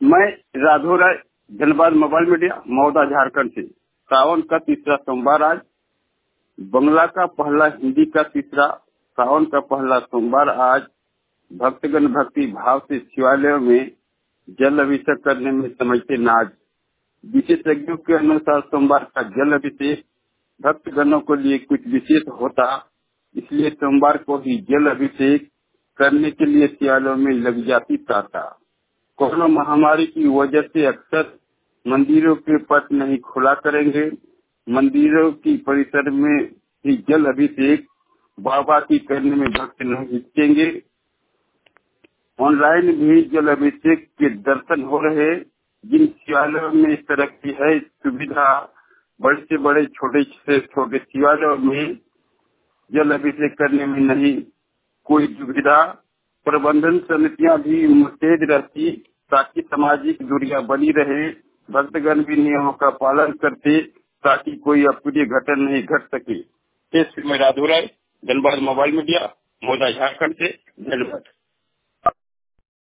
मैं राघव राय, धन्यवाद mobile media, Mauda, Jharkhand से। सावन का तीसरा सोमवार आज, बंगला का पहला, हिंदी का तीसरा, सावन का पहला सोमवार आज भक्तगण भक्ति भाव से शिवालयों में जल अभिषेक करने में समझते नाज। विशेषज्ञों के अनुसार सोमवार का जल अभिषेक भक्तगणों के लिए कुछ विशेष होता, इसलिए सोमवार को ही जल अभिषेक करने के लिए शिवालयों में लग जाती ताता। कोरोना महामारी की वजह से अक्सर मंदिरों के पट नहीं खुला करेंगे। मंदिरों की परिसर में ही जल अभिषेक बाबा की करने में भक्त नहीं हिचकेंगे। ऑनलाइन भी जल अभिषेक के दर्शन हो रहे। जिन शिवालयों में इस तरह की है सुविधा, बड़े से बड़े, छोटे से छोटे शिवालयों में जल अभिषेक करने में नहीं कोई दुविधा। प्रबंधन समितियां भी मुस्तैद रहती ताकि सामाजिक दूरियां बनी रहे। भक्तगण भी नियमों का पालन करते ताकि कोई अप्रिय घटना नहीं घट सके। मैं राधव राय, धनबाद मोबाइल मीडिया, मौदा, झारखंड से। धन्यवाद।